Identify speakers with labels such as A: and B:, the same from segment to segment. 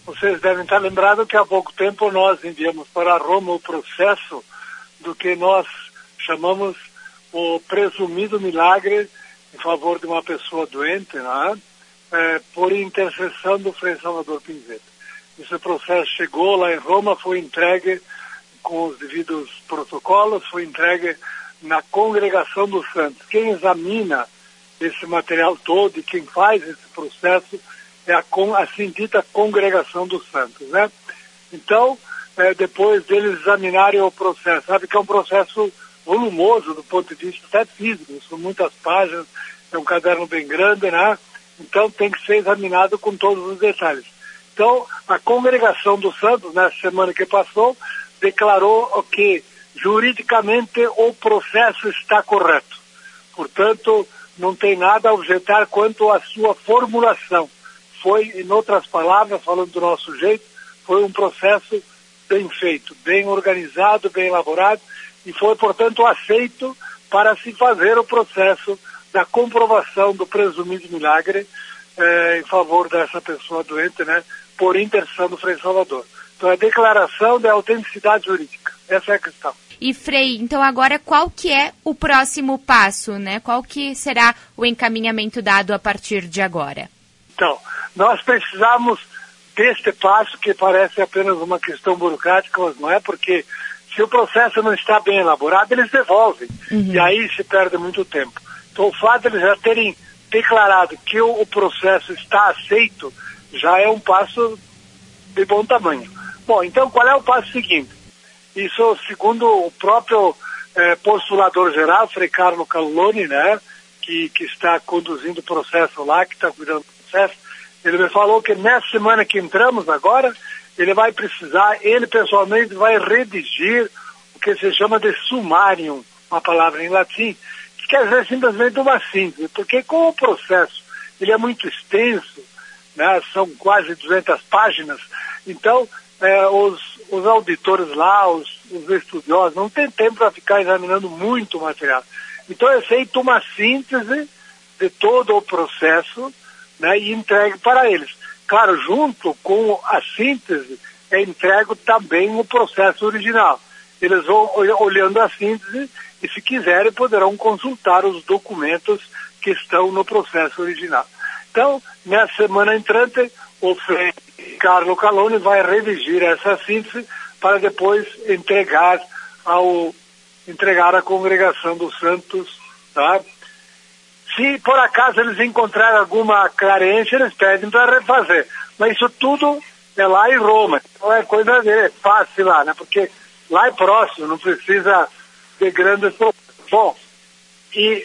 A: vocês devem estar lembrados que há pouco tempo nós enviamos para Roma o processo do que nós chamamos o presumido milagre em favor de uma pessoa doente, né? Por intercessão do Frei Salvador Pinzeta. Esse processo chegou lá em Roma, foi entregue com os devidos protocolos, foi entregue na Congregação dos Santos. Quem examina esse material todo e quem faz esse processo é a assim dita Congregação dos Santos, né? Então, depois deles examinarem o processo, sabe que é um processo volumoso do ponto de vista até físico, são muitas páginas, é um caderno bem grande, né? Então tem que ser examinado com todos os detalhes. Então, a Congregação dos Santos, na semana que passou, declarou que juridicamente o processo está correto. Portanto, não tem nada a objetar quanto à sua formulação. Foi, em outras palavras, falando do nosso jeito, foi um processo bem feito, bem organizado, bem elaborado, e foi, portanto, aceito para se fazer o processo da comprovação do presumido milagre em favor dessa pessoa doente, né, por intercessão do Frei Salvador. Então, é declaração de autenticidade jurídica. Essa é a questão.
B: E, Frei, então agora qual que é o próximo passo, né? Qual que será o encaminhamento dado a partir de agora?
A: Então, nós precisamos deste passo, que parece apenas uma questão burocrática, mas não é, porque se o processo não está bem elaborado, eles devolvem. E aí se perde muito tempo. Então, o fato de eles já terem declarado que o processo está aceito, já é um passo de bom tamanho. Bom, então qual é o passo seguinte? Isso, segundo o próprio postulador-geral, Frei Carlo Calloni, né, que está conduzindo o processo lá, que está cuidando do processo, ele me falou que nessa semana que entramos agora, ele vai precisar, ele pessoalmente vai redigir o que se chama de sumarium, uma palavra em latim, que quer dizer simplesmente uma síntese, porque como o processo ele é muito extenso, né, são quase 200 páginas, então os auditores lá, os estudiosos, não tem tempo para ficar examinando muito material. Então é feita uma síntese de todo o processo, né, e entregue para eles. Claro, junto com a síntese é entregue também o processo original. Eles vão olhando a síntese e, se quiserem, poderão consultar os documentos que estão no processo original. Então, nessa semana entrante, o Frei Carlo Calloni vai redigir essa síntese para depois entregar à Congregação dos Santos, tá? Se por acaso eles encontrarem alguma carência, eles pedem para refazer. Mas isso tudo é lá em Roma. Então é coisa fácil lá, né? Porque lá é próximo, não precisa de grandes problemas. Bom, e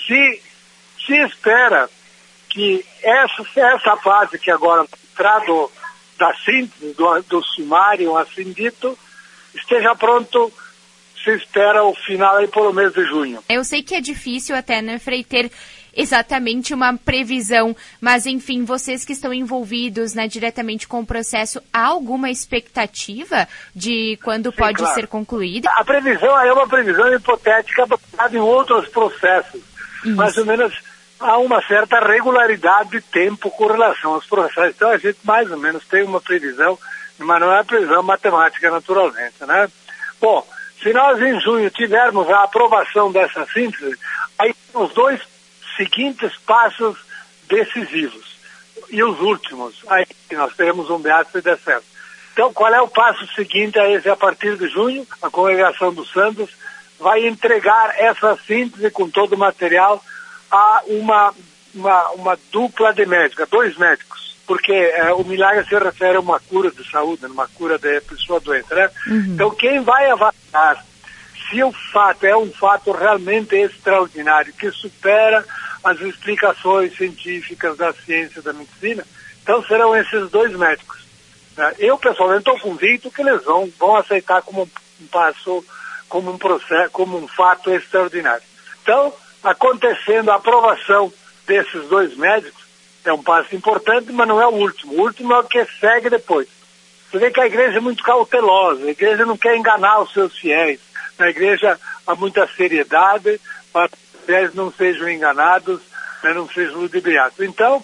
A: se espera que essa fase que agora trado da síntese, do sumário, assim dito, esteja pronto, se espera o final aí pelo mês de junho.
B: Eu sei que é difícil até, né, Frei, ter exatamente uma previsão, mas enfim, vocês que estão envolvidos, né, diretamente com o processo, há alguma expectativa de quando pode ser concluída?
A: A previsão é uma previsão hipotética baseada em outros processos. Isso. Mais ou menos há uma certa regularidade de tempo com relação aos processos. Então a gente mais ou menos tem uma previsão, mas não é previsão matemática naturalmente, né? Bom, se nós em junho tivermos a aprovação dessa síntese, aí os dois seguintes passos decisivos e os últimos, aí nós teremos um beato se der certo. Então, qual é o passo seguinte a esse? A partir de junho, a Congregação dos Santos vai entregar essa síntese com todo o material a uma dupla de médicos, a 2 médicos, porque o milagre se refere a uma cura de saúde, uma cura de pessoa doente, né? Então, quem vai avaliar se o fato é um fato realmente extraordinário, que supera as explicações científicas da ciência da medicina, então serão esses 2 médicos. Eu, pessoalmente, estou convicto que eles vão aceitar como um passo, como um processo, como um fato extraordinário. Então, acontecendo a aprovação desses 2 médicos, é um passo importante, mas não é o último. O último é o que segue depois. Você vê que a igreja é muito cautelosa, a igreja não quer enganar os seus fiéis. Na igreja há muita seriedade para que os fiéis não sejam enganados, né, não sejam ludibriados. Então,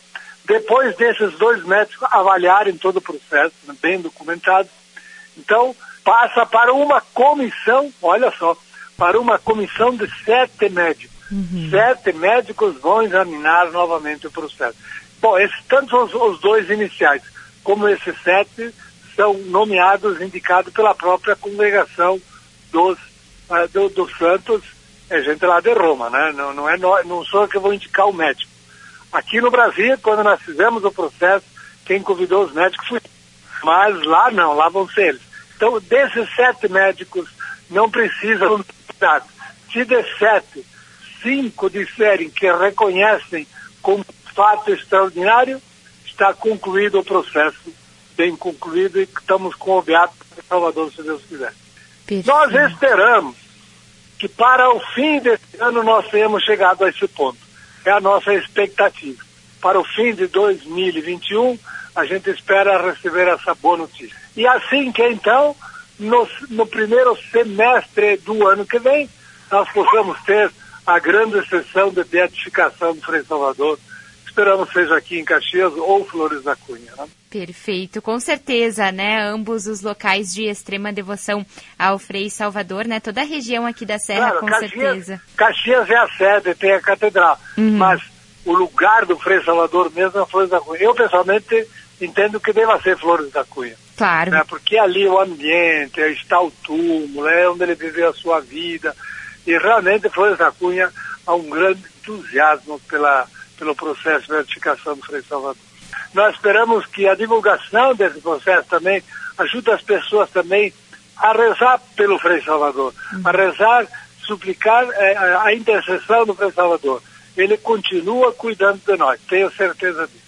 A: Depois desses 2 médicos avaliarem todo o processo, bem documentado, então passa para uma comissão, olha só, para uma comissão de 7 médicos. 7 médicos vão examinar novamente o processo. Bom, tanto os 2 iniciais como esses 7 são nomeados, indicados pela própria congregação dos santos, é gente lá de Roma, né? Não sou eu que vou indicar o médico. Aqui no Brasil, quando nós fizemos o processo, quem convidou os médicos foi, mas lá não, lá vão ser eles. Então, desses 7 médicos, não precisam cuidar. Se de 7, 5 disserem que reconhecem como fato extraordinário, está concluído o processo, bem concluído, e estamos com o beato de Salvador, se Deus quiser. Perfeito. Nós esperamos que para o fim desse ano nós tenhamos chegado a esse ponto. É a nossa expectativa. Para o fim de 2021, a gente espera receber essa boa notícia. E assim que então, no primeiro semestre do ano que vem, nós possamos ter a grande sessão de beatificação do Frei Salvador. Esperamos seja aqui em Caxias ou Flores da Cunha, né?
B: Perfeito, com certeza, né? Ambos os locais de extrema devoção ao Frei Salvador, né? Toda a região aqui da Serra, claro, com certeza.
A: Caxias é a sede, tem a catedral, mas o lugar do Frei Salvador mesmo é Flores da Cunha. Eu, pessoalmente, entendo que deva ser Flores da Cunha.
B: Claro.
A: Né? Porque ali o ambiente, está o túmulo, é onde ele viveu a sua vida. E realmente Flores da Cunha há um grande entusiasmo pelo processo de beatificação do Frei Salvador. Nós esperamos que a divulgação desse processo também ajude as pessoas também a rezar pelo Frei Salvador, a rezar, suplicar a intercessão do Frei Salvador. Ele continua cuidando de nós, tenho certeza disso.